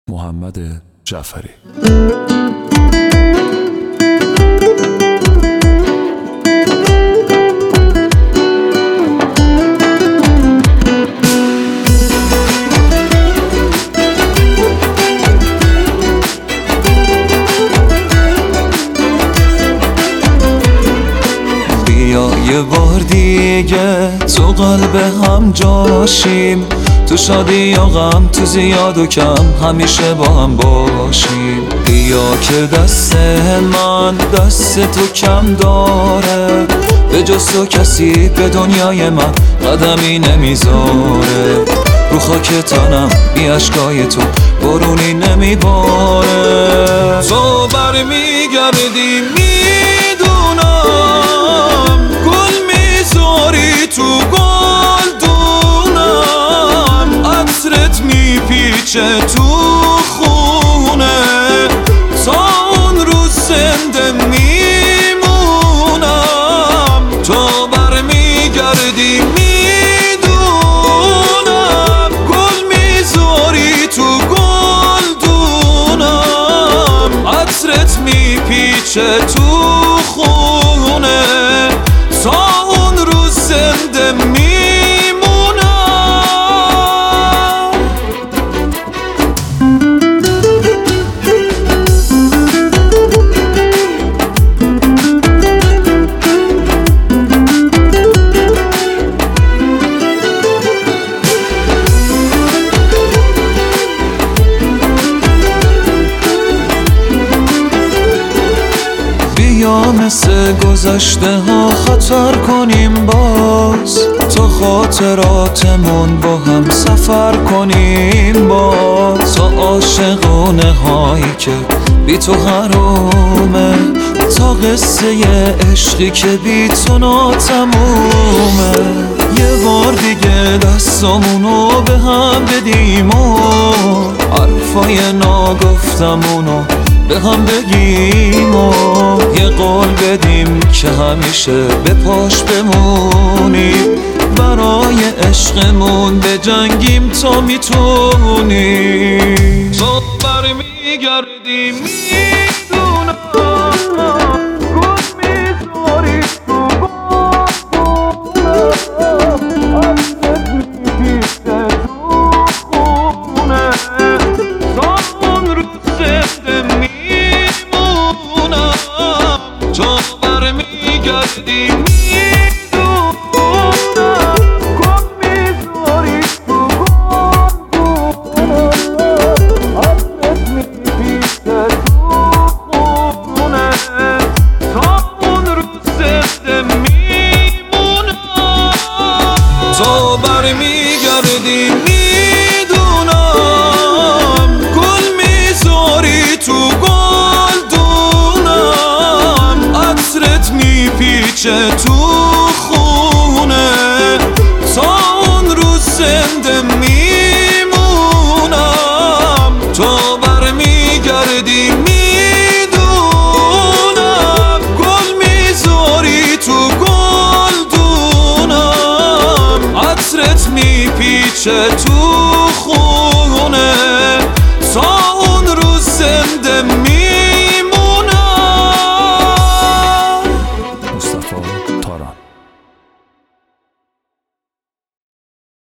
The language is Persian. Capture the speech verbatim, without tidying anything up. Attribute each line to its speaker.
Speaker 1: محمد جعفری.
Speaker 2: بیا یه بار دیگه تو قلب هم جاشیم، تو شادی یا غم، تو زیاد و کم همیشه با هم باشیم. بیا که دست من دست تو کم داره، به جز تو کسی به دنیای من قدمی نمیذاره. رو خاک تنم بی اشکای تو برونی نمیباره. تو برمیگردی میدونم، گل میذاری تو گلدونم، عطرت میپیچه تو خونه، تا اون روز زنده میمونم. تو برمیگردی میدونم، گل میذاری تو گلدونم، عطرت میپیچه تو خونه، تا اون روز زنده میمونم. بیا مثل گذشته ها خطر کنیم باز، تا خاطراتمون با هم سفر کنیم باز. تا عاشقونه هایی که بی تو حرومه، تا قصه عشقی که بی تو ناتمومه. یه بار دیگه دستامونو به هم بدیم و حرفای ناگفتمونو به هم بگیم و یه قول بدیم که همیشه به پاش بمونیم، برای عشقمون بجنگیم تا میتونیم. تو برمیگردی میدونم، گل میذاری تو گلدونم، عطرت میپیچه تو خونه، تا اون روز زنده میمونم. تو برمیگردی میدونم، گل میذاری تو گلدونم، عطرت میپیچه تو خونه، تا اون روز زنده میمونم. تو برمیگردی میدونم، گل میذاری تو گلدونم، عطرت میپیچه تو خونه، تا اون روز زنده میمونم. تو برمیگردی میدونم، گل میذاری تو گلدونم، عطرت میپیچه تو